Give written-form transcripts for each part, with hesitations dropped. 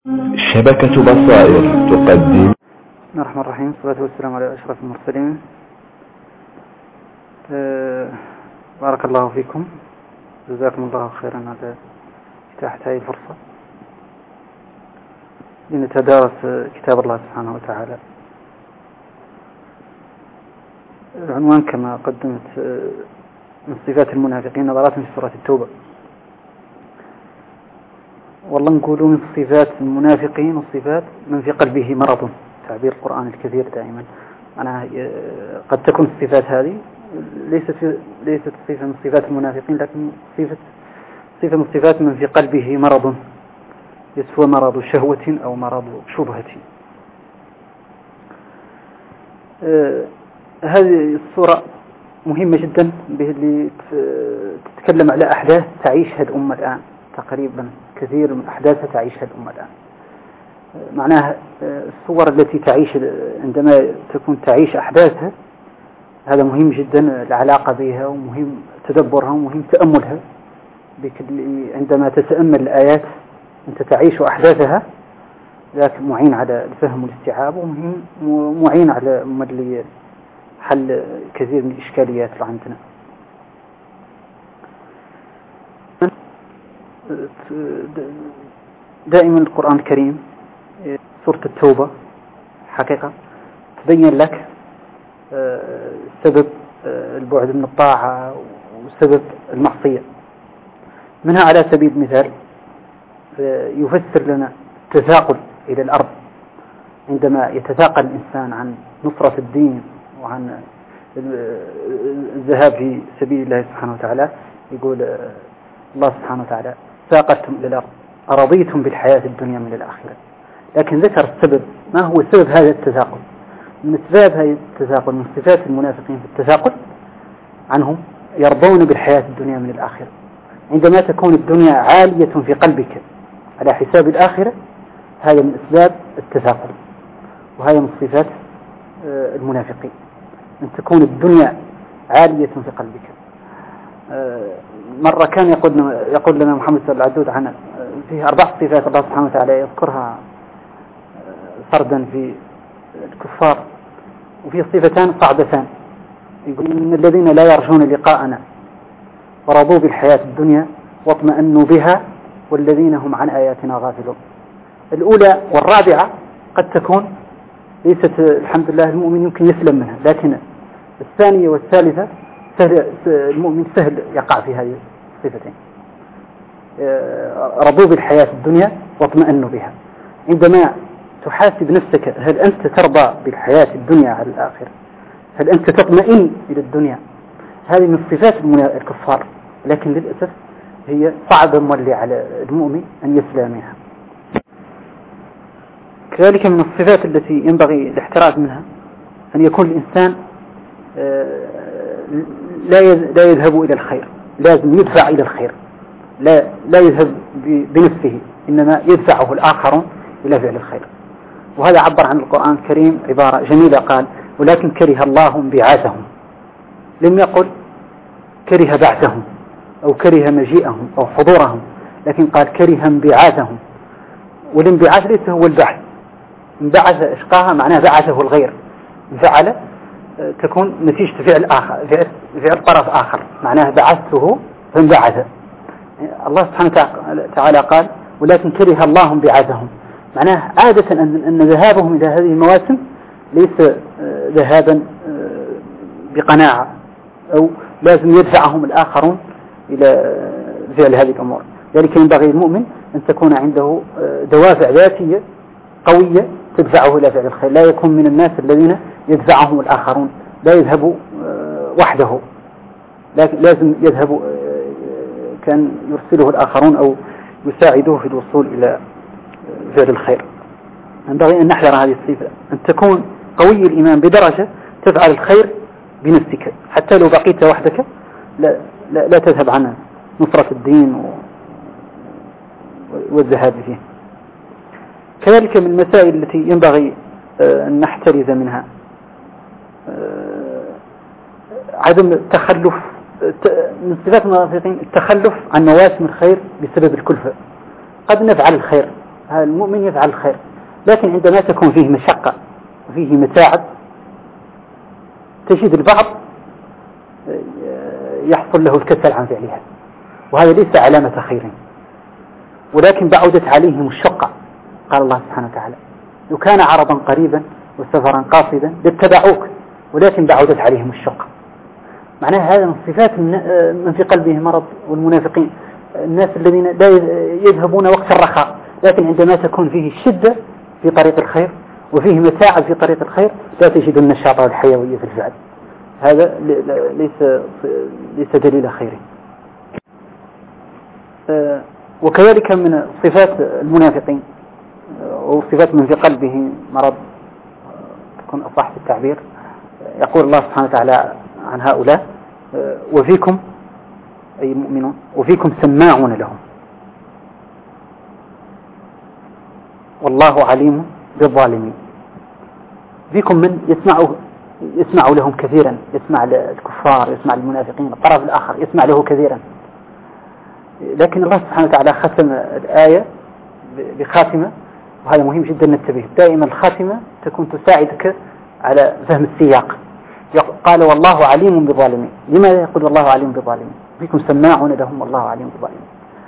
شبكة بصائر تقدم. الرحمن الرحيم، والصلاة والسلام على أشرف المرسلين. بارك الله فيكم، جزاكم الله خيرا على إتاحة هذه الفرصة لنتدارس كتاب الله سبحانه وتعالى. العنوان كما قدمت من صفات المنافقين نظرات في سورة التوبة. والله نقولوا من صفات المنافقين وصفات من في قلبه مرض، تعبير القرآن الكثير دائما. أنا قد تكون الصفات هذه ليست صفة من صفات المنافقين، لكن صفة من صفات من في قلبه مرض، يسوى مرض شهوة أو مرض شبهة. هذه الصورة مهمة جدا، به اللي تتكلم على أحداث تعيشها الأمة الآن، تقريبا كثير من أحداثها تعيشها الأمة الآن. معناها الصور التي تعيش عندما تكون تعيش أحداثها، هذا مهم جدا العلاقة بها، ومهم تدبرها، ومهم تأملها. عندما تتأمل الآيات أنت تعيش أحداثها، ذاك معين على الفهم والاستيعاب، ومهم معين على حل كثير من الإشكاليات اللي عندنا. دائما القرآن الكريم سورة التوبة حقيقة تبين لك سبب البعد من الطاعة وسبب المعصية. منها على سبيل المثال يفسر لنا التثاقل إلى الأرض، عندما يتثاقل الإنسان عن نصرة الدين وعن الذهاب في سبيل الله سبحانه وتعالى. يقول الله سبحانه وتعالى: ساقتم إلى الأرض أرضيتم بالحياة الدنيا من الآخرة. لكن ذكر السبب، ما هو سبب هذا التثاقل؟ من أسباب هذا التثاقل، من صفات المنافقين في التثاقل عنهم، يرضون بالحياة الدنيا من الآخرة. عندما تكون الدنيا عالية في قلبك على حساب الآخرة، هذا من أسباب التثاقل، وهذا من صفات المنافقين، أن تكون الدنيا عالية في قلبك. مرة كان يقول لنا محمد صلى الله عليه وسلم عن فيه 4 صفات الله سبحانه وتعالى يذكرها فردا في الكفار، وفيه صفتان صعبتان. يقول: إن الذين لا يرجون لقاءنا ورضوا بالحياة الدنيا واطمأنوا بها والذين هم عن آياتنا غافلون. الأولى والرابعة قد تكون ليست، الحمد لله المؤمن يمكن يسلم منها، لكن الثانية والثالثة المؤمن سهل يقع في هذه الصفتين. رضوا بالحياة الدنيا واطمأنوا بها. عندما تحاسب نفسك، هل أنت ترضى بالحياة الدنيا على الآخرة؟ هل أنت تطمئن إلى الدنيا؟ هذه من صفات الكفار، لكن للأسف هي صعبة مولي على المؤمن أن يسلم منها. كذلك من الصفات التي ينبغي الاحتراز منها أن يكون الإنسان لا يذهب إلى الخير، لازم يدفع إلى الخير، لا يذهب بنفسه، إنما يدفعه الآخرون إلى فعل الخير. وهذا عبر عن القرآن الكريم عبارة جميلة، قال: ولكن كره الله انبعاثهم. لم يقل كره بعثهم أو كره مجيئهم أو حضورهم، لكن قال كره انبعاثهم. والانبعاث ليس هو البعث. انبعث إشقاها معناه بعثه الغير، فعل تكون نتيجة فعل آخر، فعل طرف آخر، معناه بعثته فانبعث. الله سبحانه وتعالى قال: ولكن كره الله انبعاثهم، معناه عادة أن ذهابهم إلى هذه المواسم ليس ذهابا بقناعة، أو لازم يدفعهم الآخرون إلى فعل هذه الأمور. ذلك ينبغي المؤمن أن تكون عنده دوافع ذاتية قوية تدفعه إلى فعل الخير، لا يكون من الناس الذين يدفعهم الآخرون، لا يذهب وحده، لكن لازم يذهب كان يرسله الآخرون أو يساعدوه في الوصول إلى فعل الخير. ينبغي أن نحذر هذه الصفة، أن تكون قوي الإيمان بدرجة تفعل الخير بنفسك، حتى لو بقيت وحدك لا تذهب عن نصرة الدين والذهاب فيه. كذلك من المسائل التي ينبغي أن نحترز منها عدم التخلف، من صفات المنافقين التخلف عن مواسم الخير بسبب الكلفة. قد نفعل الخير، المؤمن يفعل الخير، لكن عندما تكون فيه مشقة وفيه متاعب تجد البعض يحصل له الكسل عن فعلها، وهذا ليس علامة خير، ولكن بعدت عليهم الشقة. قال الله سبحانه وتعالى: لو كان عرضا قريبا وسفرا قاصدا لاتبعوك ولكن بعدت عليهم الشقة. معناها هذا من صفات من في قلبه مرض، والمنافقين الناس الذين لا يذهبون وقت الرخاء، لكن عندما تكون فيه الشدة في طريق الخير وفيه متاعب في طريق الخير لا تجد النشاط والحيوية في الفعل. هذا ليس دليل خير. وكذلك من صفات المنافقين وصفات من في قلبه مرض تكون أصح في التعبير، يقول الله سبحانه وتعالى عن هؤلاء: وفيكم أي المؤمنون وفيكم سماعون لهم والله عليم بالظالمين. فيكم من يسمع لهم كثيرا، يسمع الكفار، يسمع المنافقين، الطرف الآخر يسمع له كثيرا. لكن الله سبحانه وتعالى ختم الآية بخاتمة، وهذا مهم جدا ننتبه. دائما الخاتمة تكون تساعدك على فهم السياق. قال: والله عليم بالظالمين. لماذا يقول والله عليم بالظالمين؟ فيكم سماعون لهم والله عليم بالظالمين.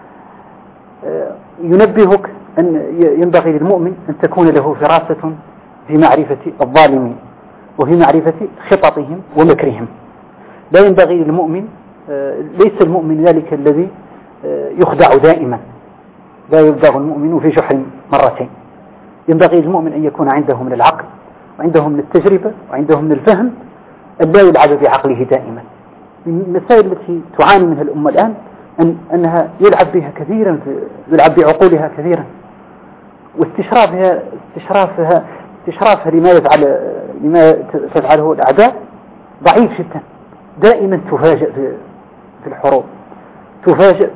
ينبهك أن ينبغي للمؤمن أن تكون له فراسة في معرفة الظالمين وفي معرفة خططهم ومكرهم. لا ينبغي للمؤمن، ليس المؤمن ذلك الذي يخدع دائما، لا يبدغ المؤمن في جحر مرتين. ينبغي للمؤمن أن يكون عنده من العقل وعنده من التجربة وعنده من الفهم، أن لا يلعب بعقله دائما. من المسائل التي تعاني منها الأمة الآن أنها يلعب بها كثيرا، يلعب بعقولها كثيرا، واستشرافها لما تفعله الأعداء ضعيف جدا. دائما تفاجأ في الحروب، تفاجأ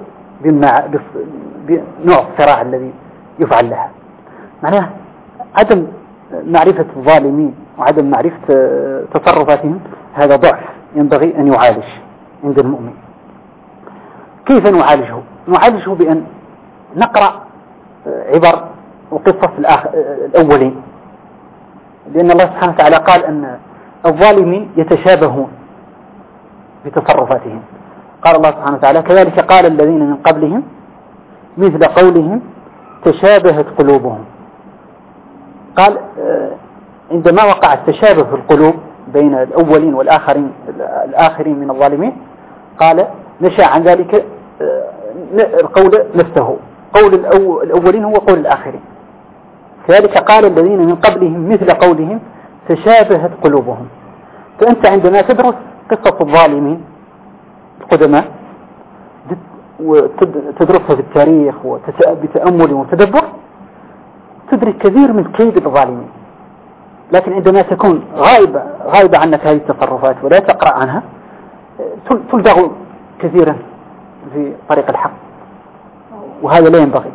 بنوع الصراع الذي يفعل لها. معناه عدم معرفة الظالمين وعدم معرفة تصرفاتهم هذا ضعف ينبغي أن يعالج عند المؤمن. كيف نعالجه؟ نعالجه بأن نقرأ عبر وقصص الأولين، لأن الله سبحانه وتعالى قال أن الظالمين يتشابهون بتصرفاتهم. قال الله سبحانه وتعالى: كذلك قال الذين من قبلهم مثل قولهم تشابهت قلوبهم. قال عندما وقع التشابه في القلوب بين الأولين والآخرين من الظالمين، قال نشأ عن ذلك القول نفسه، قول الأولين هو قول الآخرين. كذلك قال الذين من قبلهم مثل قولهم تشابهت قلوبهم. فأنت عندما تدرس قصة الظالمين القدماء وتدرسها في التاريخ بتأمل وتدبر تدرك كثير من كيد الظالمين. لكن عندما تكون غائبة عنك هذه التصرفات ولا تقرأ عنها تلدغ كثيرا في طريق الحق، وهذا لا ينبغي.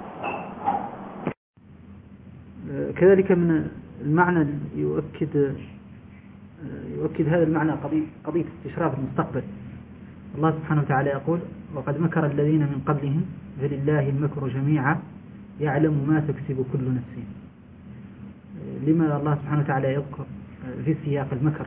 كذلك من المعنى يؤكد هذا المعنى قضية استشراف المستقبل. الله سبحانه وتعالى يقول: وقد مكر الذين من قبلهم فلله المكر جميعا يعلم ما تكسب كل نفس. لما الله سبحانه وتعالى يذكر في سياق المكر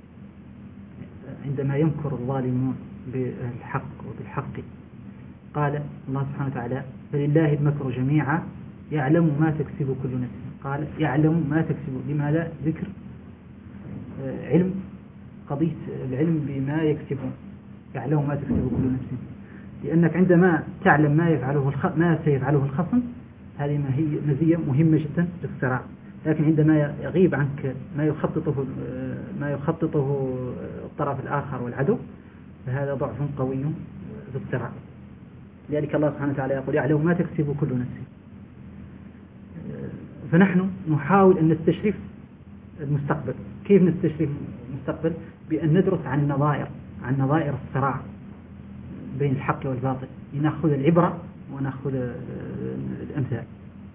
عندما يمكر الظالمون بالحق وبالحق؟ قال الله سبحانه وتعالى: فلله المكر جميعا يعلم ما تكسب كل نفس. قال يعلم ما تكسب. لماذا ذكر علم؟ قضية العلم بما يكسبون، يعلم ما تكسب كل نفس، لأنك عندما تعلم ما سيفعله الخصم هذه مزية مهمة جدا في الصراع. لكن عندما يغيب عنك ما يخططه الطرف الآخر والعدو فهذا ضعف قوي في الصراع. لذلك الله سبحانه وتعالى يقول: يعلم ما تكسب كل نفس. فنحن نحاول أن نستشرف المستقبل. كيف نستشرف المستقبل؟ بأن ندرس عن نظائر الصراع بين الحق والباطل، لنأخذ العبرة ونأخذ الأمثال.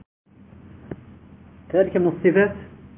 كذلك من الصفات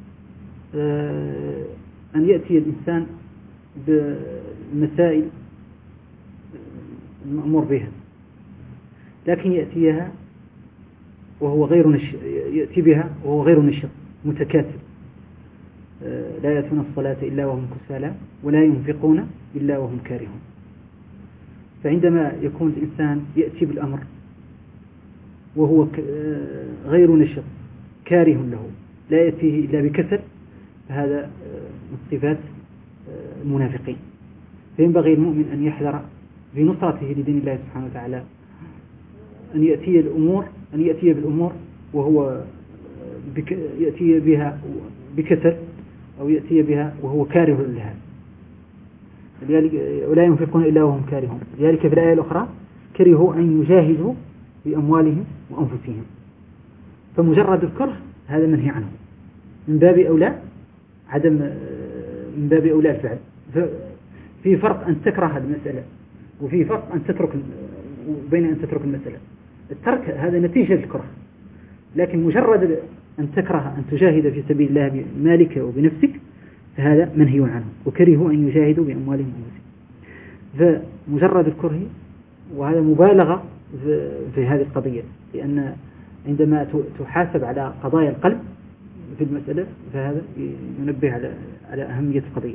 أن يأتي الإنسان بمسائل المأمور بها، لكن يأتيها وهو غير يأتي بها وهو غير نشط متكاسل، لا يأتون الصلاة إلا وهم كسالى ولا ينفقون إلا وهم كارهون. فعندما يكون الإنسان يأتي بالأمر وهو غير نشط كاره له لا يأتيه إلا بكسل، فهذا من صفات المنافقين. فينبغي المؤمن أن يحذر بنصرته لدين الله سبحانه وتعالى أن يأتي بالأمور وهو يأتي بها بكسل أو يأتي بها وهو كاره لها، ولا ينفقون إلا وهم كارهون. لذلك في الآية الأخرى كرهوا أن يجاهدوا بأموالهم وأنفسهم. فمجرد الكره هذا منهي عنه من باب أولى الفعل. في فرق أن تكره المسألة وفي فرق أن تترك بين أن تترك المسألة. الترك هذا نتيجة الكره، لكن مجرد أن تكره أن تجاهد في سبيل الله بمالك وبنفسك فهذا منهي عنه. وكرهوا أن يجاهدوا بأموالهم وأنفسهم. فمجرد الكره وهذا مبالغة في هذه القضية، لأن عندما تحاسب على قضايا القلب في المسألة فهذا ينبه على أهمية القضية.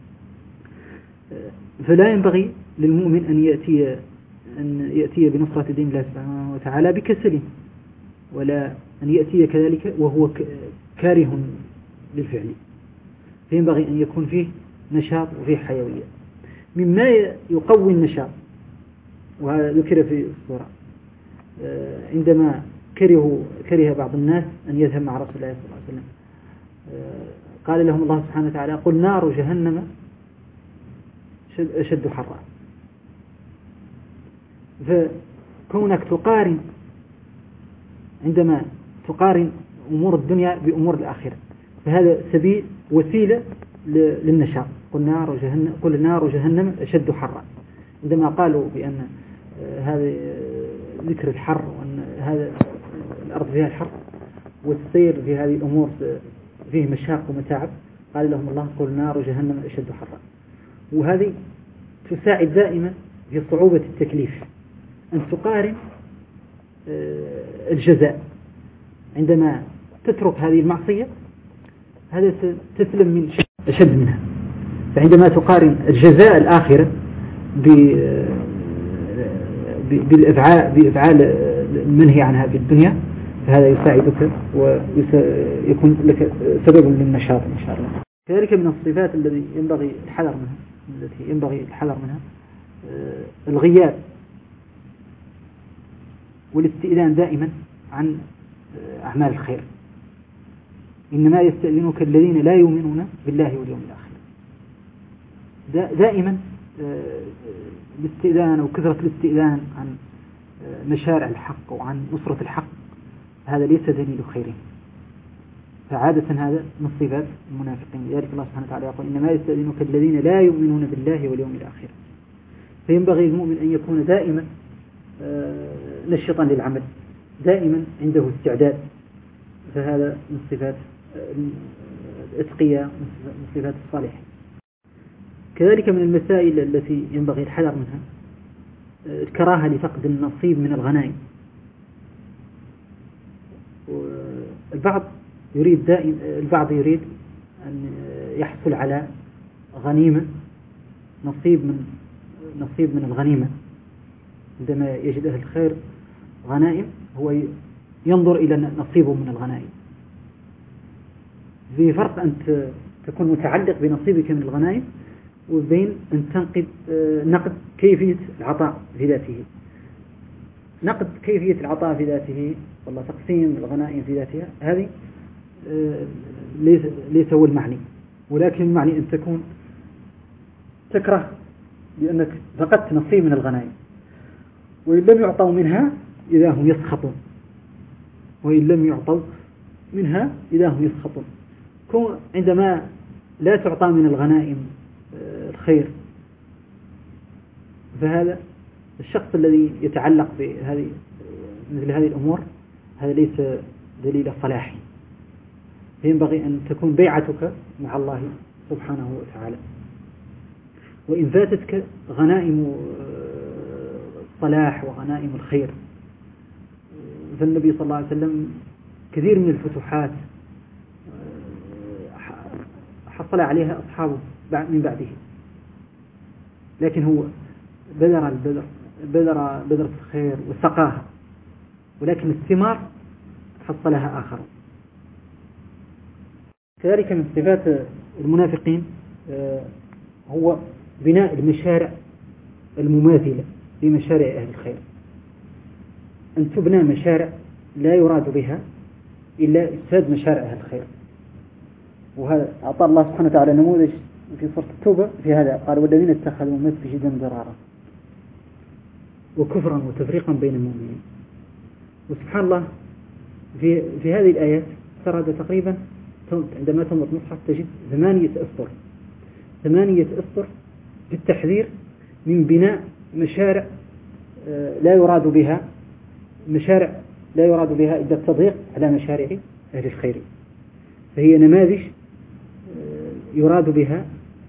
فلا ينبغي للمؤمن أن يأتي بنصرة دين الله سبحانه وتعالى بكسل، ولا أن يأتي كذلك وهو كاره للفعل. فينبغي أن يكون فيه نشاط وفيه حيوية. مما يقوي النشاط وهذا ذكر في السورة عندما كره بعض الناس أن يذهب مع رسول الله صلى الله عليه وسلم، قال لهم الله سبحانه وتعالى قل نار جهنم أشد حرا. فكونك عندما تقارن أمور الدنيا بأمور الآخرة فهذا وسيلة للنشاط. قل نار جهنم أشد حرا. عندما قالوا بأن هذا ذكر الحر وأن هذا الأرض فيها الحر والسير في هذه الأمور فيه مشاق ومتاعب، قال لهم الله قل نار جهنم أشد حرا. وهذه تساعد دائما في صعوبة التكليف أن تقارن الجزاء. عندما تترك هذه المعصية هذا تسلم من شيء أشد منها. فعندما تقارن الجزاء الآخرة بأفعال المنهي عنها في الدنيا فهذا يساعدك ويكون لك سبب للنشاط إن شاء الله. كذلك من الصفات التي ينبغي الحذر منها الغياب والاستئذان دائما عن أعمال الخير. إنما يستأذنك الذين لا يؤمنون بالله واليوم الآخر. دائما الاستئذان وكثرة الاستئذان عن مشارع الحق وعن نصرة الحق هذا ليس دليل خير، فعادة هذا من صفات المنافقين. لذلك الله سبحانه وتعالى يقول إنما يستأذنك الذين لا يؤمنون بالله واليوم الآخر. فينبغي المؤمن أن يكون دائما نشطا للعمل، دائما عنده استعداد. فهذا من صفات الأتقياء، من صفات الصالحين. كذلك من المسائل التي ينبغي الحذر منها الكراهة لفقد النصيب من الغنائم. البعض يريد أن يحصل على غنيمة، نصيب من الغنيمة. عندما يجد أهل الخير غنائم هو ينظر إلى نصيبه من الغنائم. في فرق أن تكون متعلق بنصيبك من الغنائم وبين أن نقد كيفية العطاء في ذاته. نقد كيفية العطاء في ذاته والله تقسيم الغنائم في ذاتها هذه ليس هو المعني، ولكن المعني أن تكون تكره لأنك فقدت نصيب من الغنائم، وإن لم يعطوا منها إذا هم يسخطون، وإن لم يعطوا منها إذا هم يسخطون. عندما لا تعطى من الغنائم الخير فهذا الشخص الذي يتعلق مثل هذه الأمور هذا ليس دليل صلاحي. فينبغي أن تكون بيعتك مع الله سبحانه وتعالى. وإن فاتتك غنائم الصلاح وغنائم الخير فالنبي صلى الله عليه وسلم كثير من الفتوحات حصل عليها أصحابه من بعده، لكن هو بذر الخير وسقاها، ولكن الثمار حصلها آخر. كذلك من صفات المنافقين هو بناء المشارع المماثلة لمشارع أهل الخير، أن تبنى مشارع لا يراد بها إلا إفساد مشارع أهل الخير. وهذا أعطى الله سبحانه وتعالى نموذج في سورة التوبة في هذا، قال والذين اتخذوا مسجدا ضرارا وكفرا وتفريقا بين المؤمنين. وسبحان الله في هذه الآيات سرد تقريبا، عندما تنظر مصحف تجد 8 أسطر بالتحذير من بناء مشارع لا يراد بها إلا التضييق على مشارع أهل الخير. فهي نماذج يراد بها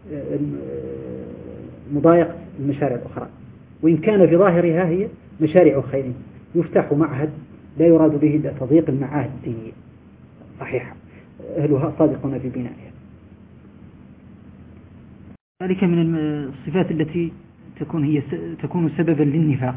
مضايقة المشارع الأخرى، وإن كان في ظاهرها هي مشاريع خير. يفتح معهد لا يراد به إلا تضييق المعاهد الدينية صحيحة أهلها صادقون في بنائها. ذلك من الصفات التي تكون سببا للنفاق.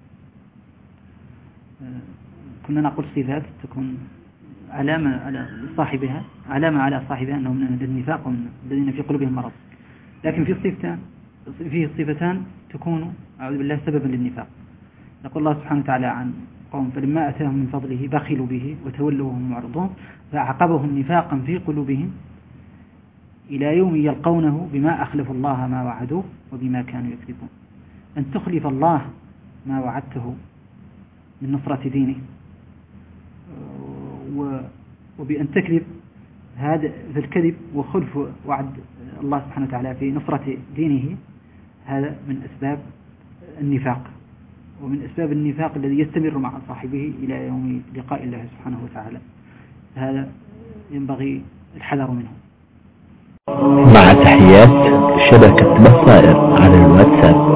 كنا نقول صفات تكون علامة على صاحبها أنه من النفاق الذين في قلوبهم مرض، لكن في صفتان تكون أعوذ بالله سببا للنفاق. يقول الله سبحانه وتعالى عن قوم فلما أتاهم من فضله بخلوا به وتولوا وهم معرضون فأعقبهم نفاقا في قلوبهم إلى يوم يلقونه بما أخلفوا الله ما وعدوه وبما كانوا يكذبون. أن تخلف الله ما وعدته من نصرة دينه، وبأن تكذب هذا الكذب وخلف وعد الله سبحانه وتعالى في نصرة دينه، هذا من أسباب النفاق، ومن أسباب النفاق الذي يستمر مع صاحبه إلى يوم لقاء الله سبحانه وتعالى. هذا ينبغي الحذر منه. مع تحيات شبكة بصائر على الواتساب.